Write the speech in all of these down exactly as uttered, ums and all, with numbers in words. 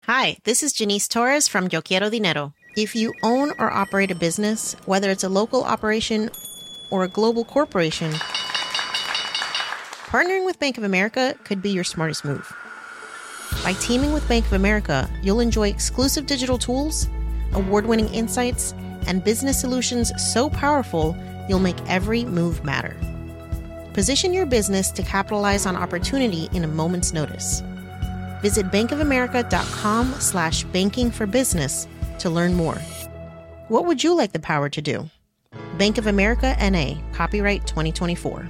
Hi, this is Janice Torres from Yo Quiero Dinero. If you own or operate a business, whether it's a local operation or a global corporation, partnering with Bank of America could be your smartest move. By teaming with Bank of America, you'll enjoy exclusive digital tools, award-winning insights, and business solutions so powerful, you'll make every move matter. Position your business to capitalize on opportunity in a moment's notice. Visit bankofamerica.com slash banking for business to learn more. What would you like the power to do? Bank of America N A, copyright twenty twenty-four.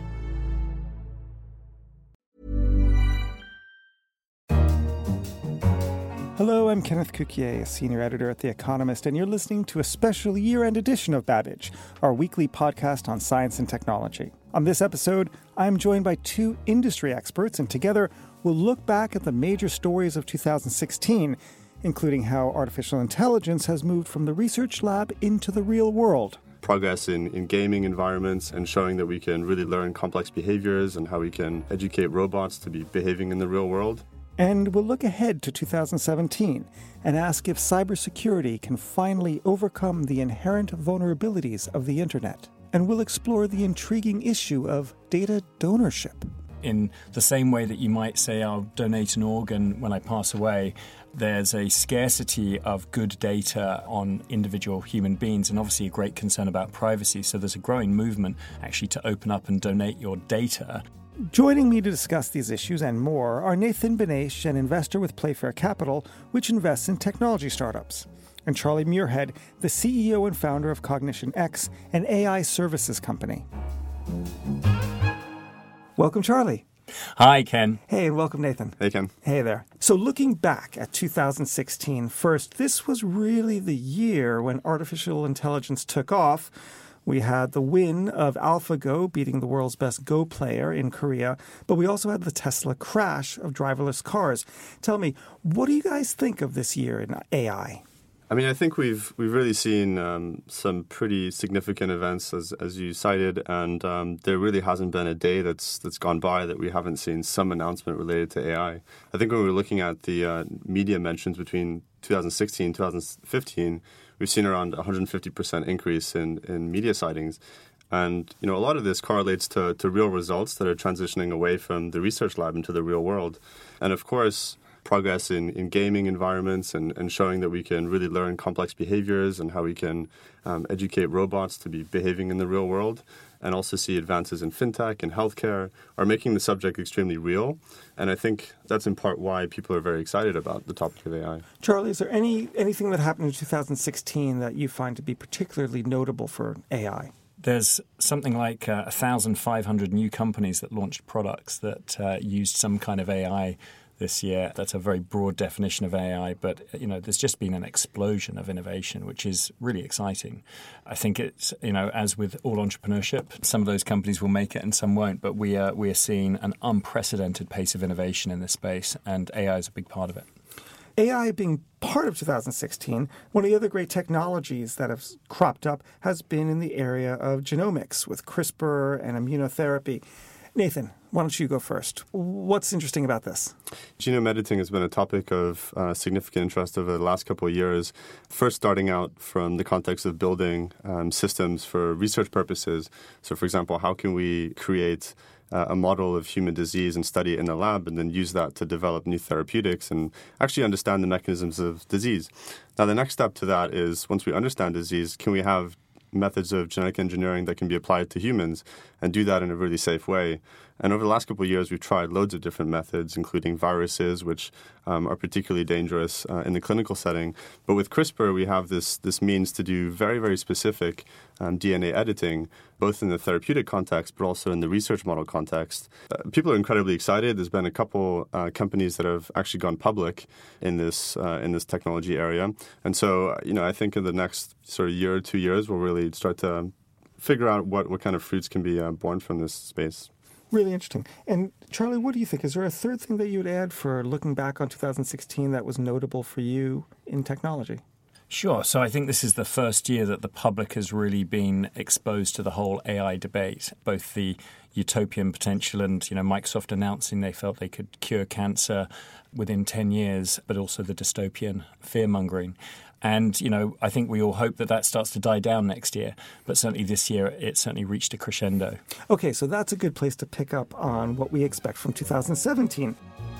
Hello, I'm Kenneth Cukier, a senior editor at The Economist, and you're listening to a special year-end edition of Babbage, our weekly podcast on science and technology. On this episode, I'm joined by two industry experts, and together we'll look back at the major stories of two thousand sixteen, including how artificial intelligence has moved from the research lab into the real world. Progress in, in gaming environments and showing that we can really learn complex behaviors and how we can educate robots to be behaving in the real world. And we'll look ahead to two thousand seventeen and ask if cybersecurity can finally overcome the inherent vulnerabilities of the internet. And we'll explore the intriguing issue of data donorship. In the same way that you might say, I'll donate an organ when I pass away, there's a scarcity of good data on individual human beings and obviously a great concern about privacy. So there's a growing movement actually to open up and donate your data. Joining me to discuss these issues and more are Nathan Benesch, an investor with Playfair Capital, which invests in technology startups, and Charlie Muirhead, the C E O and founder of Cognition X, an A I services company. Welcome, Charlie. Hi, Ken. Hey, and welcome, Nathan. Hey, Ken. Hey there. So looking back at two thousand sixteen, first, this was really the year when artificial intelligence took off. We had the win of AlphaGo beating the world's best Go player in Korea, but we also had the Tesla crash of driverless cars. Tell me, what do you guys think of this year in A I? I mean, I think we've we've really seen um, some pretty significant events, as as you cited, and um, there really hasn't been a day that's that's gone by that we haven't seen some announcement related to A I. I think when we were looking at the uh, media mentions between two thousand sixteen and two thousand fifteen, we've seen around one hundred fifty percent increase in, in media sightings. And, you know, a lot of this correlates to, to real results that are transitioning away from the research lab into the real world. And, of course, progress in, in gaming environments and, and showing that we can really learn complex behaviors and how we can um, educate robots to be behaving in the real world, and also see advances in fintech and healthcare are making the subject extremely real. And I think that's in part why people are very excited about the topic of A I. Charlie, is there any anything that happened in two thousand sixteen that you find to be particularly notable for A I? There's something like uh, one thousand five hundred new companies that launched products that uh, used some kind of A I this year. That's a very broad definition of A I, but you know, there's just been an explosion of innovation, which is really exciting. I think it's, you know, as with all entrepreneurship, some of those companies will make it and some won't, but we are we are seeing an unprecedented pace of innovation in this space, and A I is a big part of it. A I being part of two thousand sixteen, one of the other great technologies that have cropped up has been in the area of genomics with CRISPR and immunotherapy. Nathan, why don't you go first? What's interesting about this? Genome editing has been a topic of uh, significant interest over the last couple of years, first starting out from the context of building um, systems for research purposes. So, for example, how can we create uh, a model of human disease and study it in the lab and then use that to develop new therapeutics and actually understand the mechanisms of disease? Now, the next step to that is, once we understand disease, can we have methods of genetic engineering that can be applied to humans and do that in a really safe way? And over the last couple of years, we've tried loads of different methods, including viruses, which um, are particularly dangerous uh, in the clinical setting. But with CRISPR, we have this this means to do very, very specific um, D N A editing, both in the therapeutic context, but also in the research model context. Uh, people are incredibly excited. There's been a couple uh, companies that have actually gone public in this uh, in this technology area. And so, you know, I think in the next sort of year or two years, we'll really start to figure out what, what kind of fruits can be uh, born from this space. Really interesting. And Charlie, what do you think? Is there a third thing that you would add for looking back on two thousand sixteen that was notable for you in technology? Sure. So I think this is the first year that the public has really been exposed to the whole A I debate, both the utopian potential and, you know, Microsoft announcing they felt they could cure cancer within ten years, but also the dystopian fear-mongering. And, you know, I think we all hope that that starts to die down next year. But certainly this year, it certainly reached a crescendo. Okay, so that's a good place to pick up on what we expect from two thousand seventeen.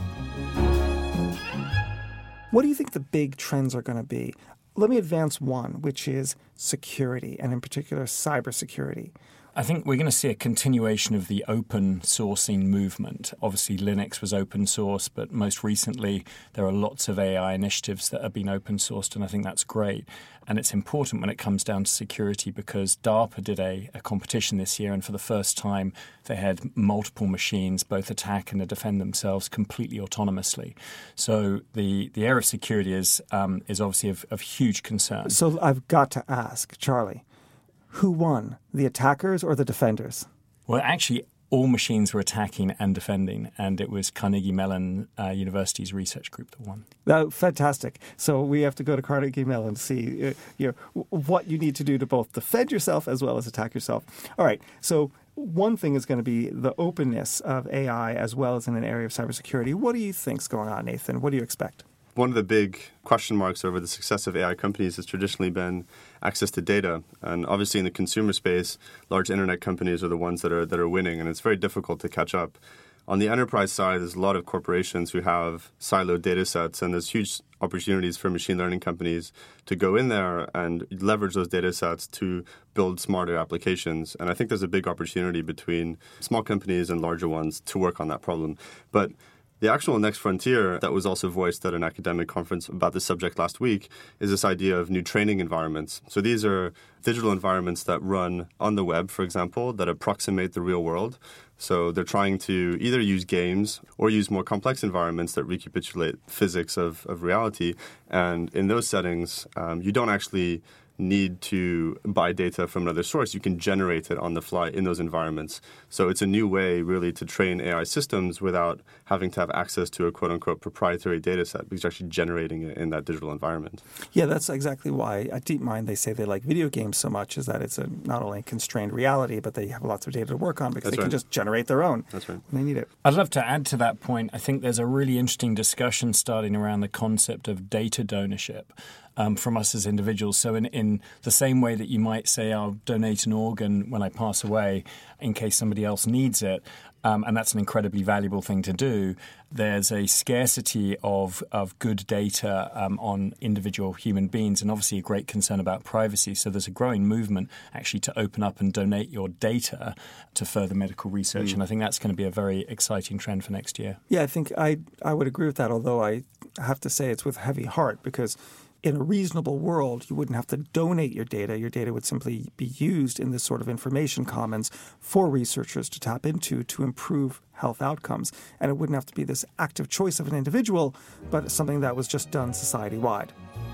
What do you think the big trends are going to be? Let me advance one, which is security, and in particular, cybersecurity. I think we're going to see a continuation of the open sourcing movement. Obviously, Linux was open source, but most recently, there are lots of A I initiatives that have been open sourced, and I think that's great. And it's important when it comes down to security because DARPA did a, a competition this year, and for the first time, they had multiple machines both attack and defend themselves completely autonomously. So the, the area of security is, um, is obviously of, of huge concern. So I've got to ask, Charlie, who won, the attackers or the defenders? Well, actually, all machines were attacking and defending, and it was Carnegie Mellon uh, University's research group that won. Oh, fantastic. So we have to go to Carnegie Mellon to see uh, you know, what you need to do to both defend yourself as well as attack yourself. All right, so one thing is going to be the openness of A I as well as in an area of cybersecurity. What do you think's going on, Nathan? What do you expect? One of the big question marks over the success of A I companies has traditionally been access to data. And obviously in the consumer space, large internet companies are the ones that are that are winning, and it's very difficult to catch up. On the enterprise side, there's a lot of corporations who have siloed data sets, and there's huge opportunities for machine learning companies to go in there and leverage those data sets to build smarter applications. And I think there's a big opportunity between small companies and larger ones to work on that problem. But the actual next frontier that was also voiced at an academic conference about this subject last week is this idea of new training environments. So these are digital environments that run on the web, for example, that approximate the real world. So they're trying to either use games or use more complex environments that recapitulate physics of, of reality. And in those settings, um, you don't actually need to buy data from another source. You can generate it on the fly in those environments. So it's a new way, really, to train A I systems without having to have access to a quote-unquote proprietary data set because you're actually generating it in that digital environment. Yeah, that's exactly why at DeepMind they say they like video games so much, is that it's a not only constrained reality, but they have lots of data to work on because That's they right. can just generate their own That's right. when they need it. I'd love to add to that point. I think there's a really interesting discussion starting around the concept of data donorship. Um, from us as individuals. So in, in the same way that you might say, I'll donate an organ when I pass away in case somebody else needs it, um, and that's an incredibly valuable thing to do, there's a scarcity of, of good data um, on individual human beings and obviously a great concern about privacy. So there's a growing movement actually to open up and donate your data to further medical research. Mm. And I think that's going to be a very exciting trend for next year. Yeah, I think I, I would agree with that, although I have to say it's with heavy heart because in a reasonable world, you wouldn't have to donate your data. Your data would simply be used in this sort of information commons for researchers to tap into to improve health outcomes. And it wouldn't have to be this active choice of an individual, but something that was just done society-wide.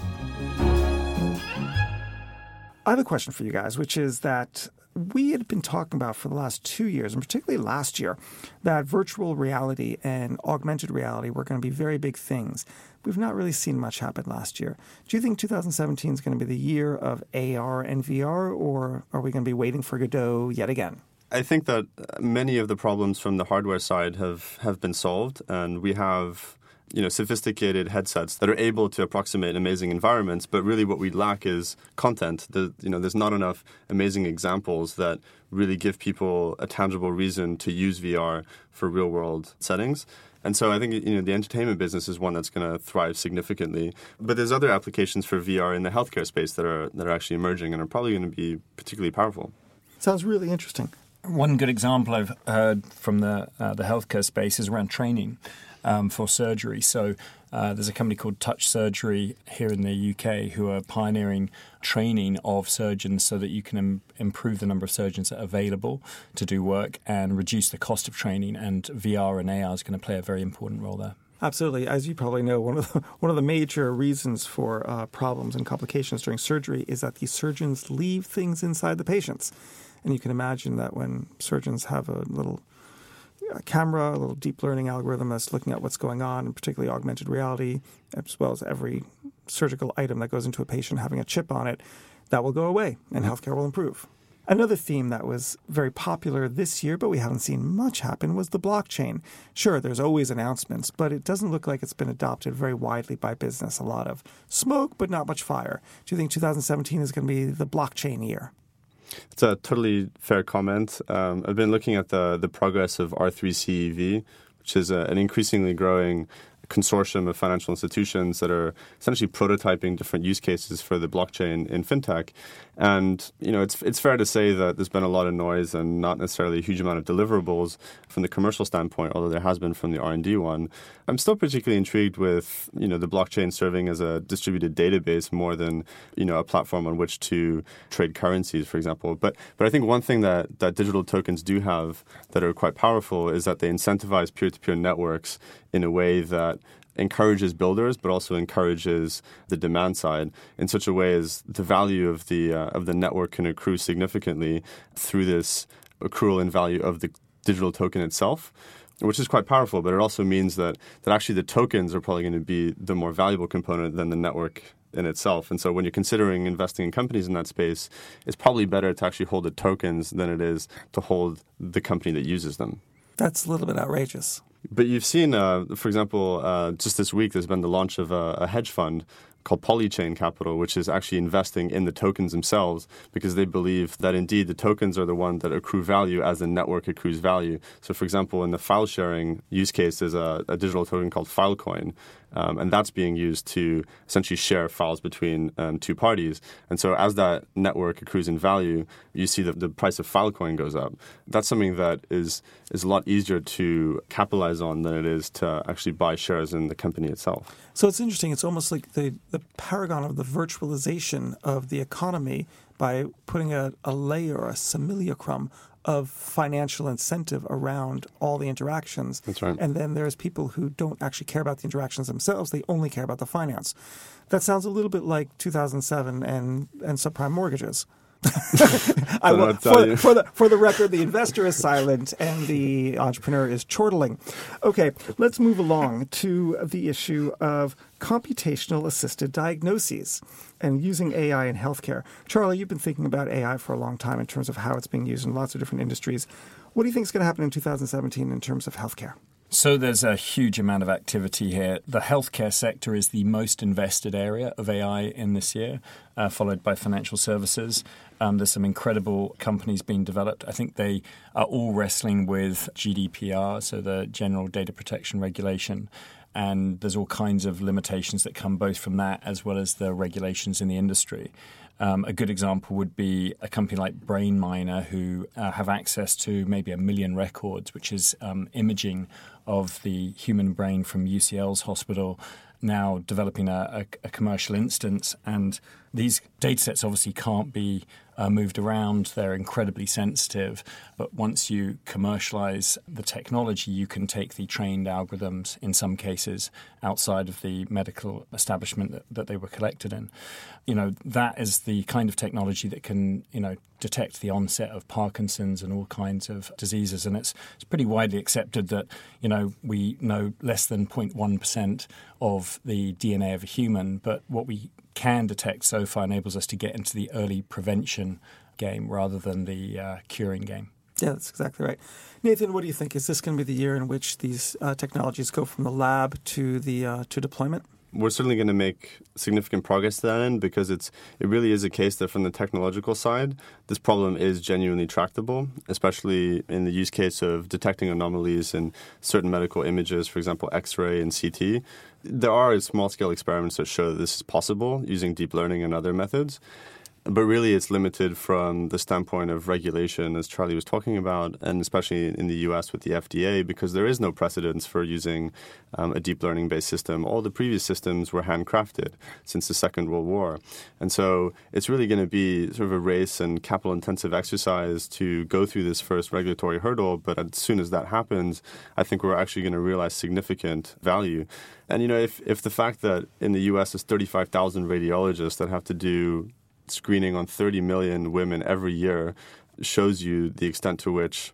I have a question for you guys, which is that we had been talking about for the last two years, and particularly last year, that virtual reality and augmented reality were going to be very big things. We've not really seen much happen last year. Do you think two thousand seventeen is going to be the year of A R and V R, or are we going to be waiting for Godot yet again? I think that many of the problems from the hardware side have, have been solved, and we have you know, sophisticated headsets that are able to approximate amazing environments, but really what we lack is content. The, you know, there's not enough amazing examples that really give people a tangible reason to use V R for real-world settings. And so I think you know the entertainment business is one that's going to thrive significantly. But there's other applications for V R in the healthcare space that are that are actually emerging and are probably going to be particularly powerful. Sounds really interesting. One good example I've heard from the uh, the healthcare space is around training um, for surgery. So uh, there's a company called Touch Surgery here in the U K who are pioneering training of surgeons so that you can im- improve the number of surgeons that are available to do work and reduce the cost of training. And V R and A R is going to play a very important role there. Absolutely. As you probably know, one of the, one of the major reasons for uh, problems and complications during surgery is that the surgeons leave things inside the patients. And you can imagine that when surgeons have a little a camera, a little deep learning algorithm that's looking at what's going on, and particularly augmented reality, as well as every surgical item that goes into a patient having a chip on it, that will go away and healthcare will improve. Another theme that was very popular this year, but we haven't seen much happen, was the blockchain. Sure, there's always announcements, but it doesn't look like it's been adopted very widely by business. A lot of smoke, but not much fire. Do you think two thousand seventeen is going to be the blockchain year? It's a totally fair comment. Um, I've been looking at the, the progress of R three C E V, which is a, an increasingly growing consortium of financial institutions that are essentially prototyping different use cases for the blockchain in fintech. And, you know, it's it's fair to say that there's been a lot of noise and not necessarily a huge amount of deliverables from the commercial standpoint, although there has been from the R and D one. I'm still particularly intrigued with, you know, the blockchain serving as a distributed database more than, you know, a platform on which to trade currencies, for example. But but I think one thing that, that digital tokens do have that are quite powerful is that they incentivize peer-to-peer networks in a way that encourages builders, but also encourages the demand side in such a way as the value of the uh, of the network can accrue significantly through this accrual in value of the digital token itself, which is quite powerful. But it also means that that actually the tokens are probably going to be the more valuable component than the network in itself. And so when you're considering investing in companies in that space, it's probably better to actually hold the tokens than it is to hold the company that uses them. That's a little bit outrageous. But you've seen, uh, for example, uh, just this week, there's been the launch of a, a hedge fund called Polychain Capital, which is actually investing in the tokens themselves because they believe that indeed the tokens are the one that accrue value as the network accrues value. So, for example, in the file sharing use case, there's a, a digital token called Filecoin, um, and that's being used to essentially share files between um, two parties. And so as that network accrues in value, you see that the price of Filecoin goes up. That's something that is, is a lot easier to capitalize on than it is to actually buy shares in the company itself. So it's interesting. It's almost like the, the paragon of the virtualization of the economy by putting a, a layer, a simulacrum of financial incentive around all the interactions. That's right. And then there's people who don't actually care about the interactions themselves. They only care about the finance. That sounds a little bit like two thousand seven and, and subprime mortgages. I will, for, for, the, for the record, the investor is silent and the entrepreneur is chortling. Okay, let's move along to the issue of computational assisted diagnoses and using A I in healthcare. Charlie, you've been thinking about A I for a long time in terms of how it's being used in lots of different industries. What do you think is going to happen in two thousand seventeen in terms of healthcare? So there's a huge amount of activity here. The healthcare sector is the most invested area of A I in this year, uh, followed by financial services. Um, there's some incredible companies being developed. I think they are all wrestling with G D P R, so the General Data Protection Regulation. And there's all kinds of limitations that come both from that as well as the regulations in the industry. Um, a good example would be a company like BrainMiner, who uh, have access to maybe a million records, which is um, imaging of the human brain from U C L's hospital, now developing a, a, a commercial instance. And these data sets obviously can't be uh, moved around. They're incredibly sensitive. But once you commercialize the technology, you can take the trained algorithms, in some cases, outside of the medical establishment that, that they were collected in. You know, that is the kind of technology that can, you know, detect the onset of Parkinson's and all kinds of diseases. And it's it's pretty widely accepted that, you know, we know less than zero point one percent of the D N A of a human, but what we can detect so far enables us to get into the early prevention game rather than the uh, curing game. Yeah, that's exactly right. Nathan, what do you think? Is this going to be the year in which these uh, technologies go from the lab to the uh, to deployment? We're certainly going to make significant progress to that end because it's it really is a case that from the technological side, this problem is genuinely tractable, especially in the use case of detecting anomalies in certain medical images, for example, X-ray and C T. There are small-scale experiments that show that this is possible using deep learning and other methods. But really, it's limited from the standpoint of regulation, as Charlie was talking about, and especially in the U S with the F D A, because there is no precedence for using um, a deep learning-based system. All the previous systems were handcrafted since the Second World War. And so it's really going to be sort of a race and capital-intensive exercise to go through this first regulatory hurdle. But as soon as that happens, I think we're actually going to realize significant value. And, you know, if, if the fact that in the U S there's thirty-five thousand radiologists that have to do screening on thirty million women every year shows you the extent to which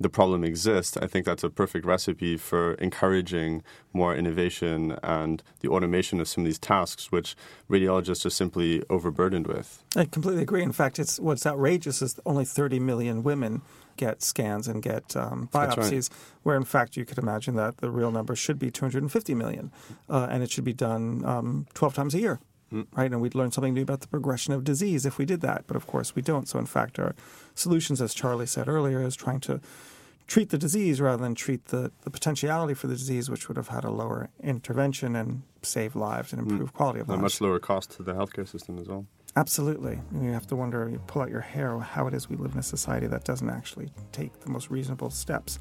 the problem exists, I think that's a perfect recipe for encouraging more innovation and the automation of some of these tasks, which radiologists are simply overburdened with. I completely agree. In fact, it's what's outrageous is only thirty million women get scans and get um, biopsies, right. Where in fact you could imagine that the real number should be two hundred fifty million, uh, and it should be done um, twelve times a year. Right, and we'd learn something new about the progression of disease if we did that. But of course we don't. So in fact, our solutions, as Charlie said earlier, is trying to treat the disease rather than treat the, the potentiality for the disease, which would have had a lower intervention and save lives and improve mm. quality of lives. A much lower cost to the healthcare system as well. Absolutely. And you have to wonder, you pull out your hair, how it is we live in a society that doesn't actually take the most reasonable steps.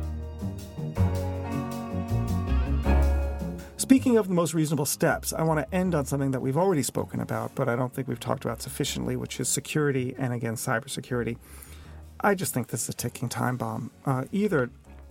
Speaking of the most reasonable steps, I want to end on something that we've already spoken about, but I don't think we've talked about sufficiently, which is security and, again, cybersecurity. I just think this is a ticking time bomb. Uh, either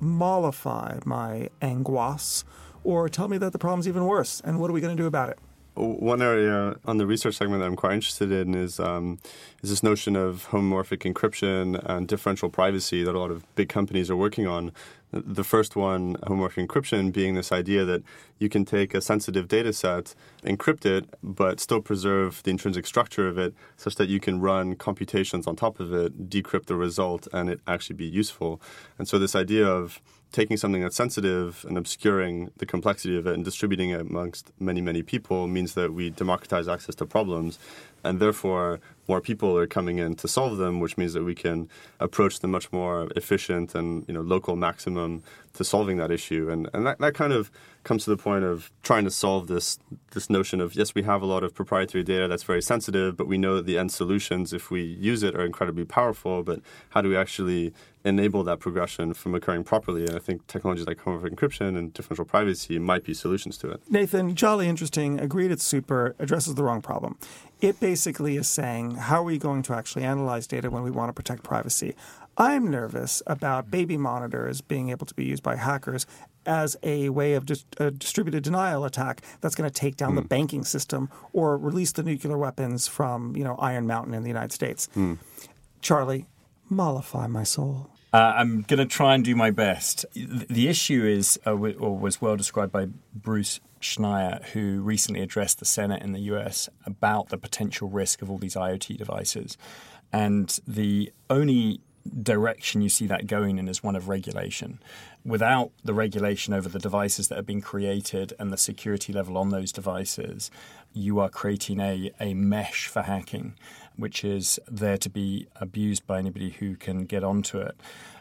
mollify my angoisse or tell me that the problem's even worse, and what are we going to do about it? One area on the research segment that I'm quite interested in is um, is this notion of homomorphic encryption and differential privacy that a lot of big companies are working on. The first one, homomorphic encryption, being this idea that you can take a sensitive data set, encrypt it, but still preserve the intrinsic structure of it such that you can run computations on top of it, decrypt the result, and it actually be useful. And so this idea of taking something that's sensitive and obscuring the complexity of it and distributing it amongst many, many people means that we democratize access to problems. And therefore, more people are coming in to solve them, which means that we can approach the much more efficient and, you know, local maximum to solving that issue. And and that, that kind of comes to the point of trying to solve this this notion of, yes, we have a lot of proprietary data that's very sensitive, but we know that the end solutions, if we use it, are incredibly powerful. But how do we actually enable that progression from occurring properly? And I think technologies like homomorphic encryption and differential privacy might be solutions to it. Nathan, jolly interesting. Agreed it's super. Addresses the wrong problem. It basically is saying, how are we going to actually analyze data when we want to protect privacy? I'm nervous about baby monitors being able to be used by hackers as a way of just a distributed denial attack that's going to take down mm. the banking system or release the nuclear weapons from, you know, Iron Mountain in the United States. Mm. Charlie, mollify my soul. Uh, I'm going to try and do my best. The issue is, uh, or was well described by Bruce Schneier, who recently addressed the Senate in the U S about the potential risk of all these IoT devices. And the only direction you see that going in is one of regulation. Without the regulation over the devices that have been created and the security level on those devices, you are creating a, a mesh for hacking, which is there to be abused by anybody who can get onto it.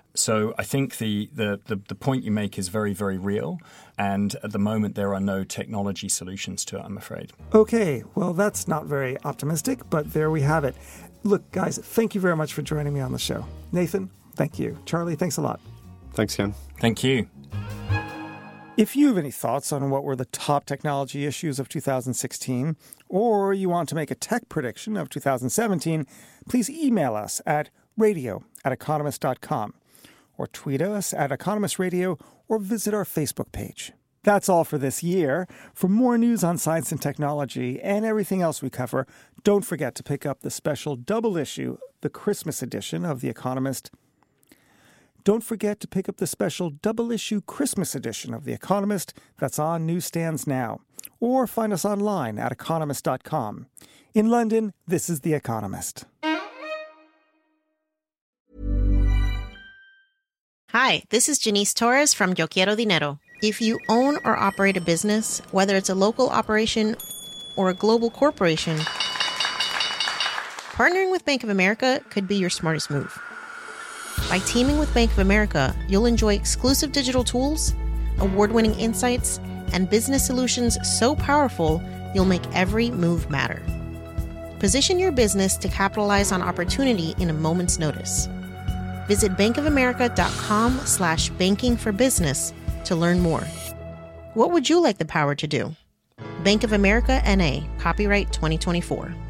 So I think the, the, the, the point you make is very, very real. And at the moment, there are no technology solutions to it, I'm afraid. Okay, well, that's not very optimistic, but there we have it. Look, guys, thank you very much for joining me on the show. Nathan, thank you. Charlie, thanks a lot. Thanks, Ken. Thank you. If you have any thoughts on what were the top technology issues of two thousand sixteen, or you want to make a tech prediction of two thousand seventeen, please email us at radio at economist dot com, or tweet us at Economist Radio, or visit our Facebook page. That's all for this year. For more news on science and technology and everything else we cover, don't forget to pick up the special double issue, the Christmas edition of The Economist. Don't forget to pick up the special double-issue Christmas edition of The Economist that's on newsstands now. Or find us online at economist dot com. In London, this is The Economist. Hi, this is Janice Torres from Yo Quiero Dinero. If you own or operate a business, whether it's a local operation or a global corporation, partnering with Bank of America could be your smartest move. By teaming with Bank of America, you'll enjoy exclusive digital tools, award-winning insights, and business solutions so powerful, you'll make every move matter. Position your business to capitalize on opportunity in a moment's notice. Visit bankofamerica.com slash banking for business to learn more. What would you like the power to do? Bank of America, N A, copyright twenty twenty-four.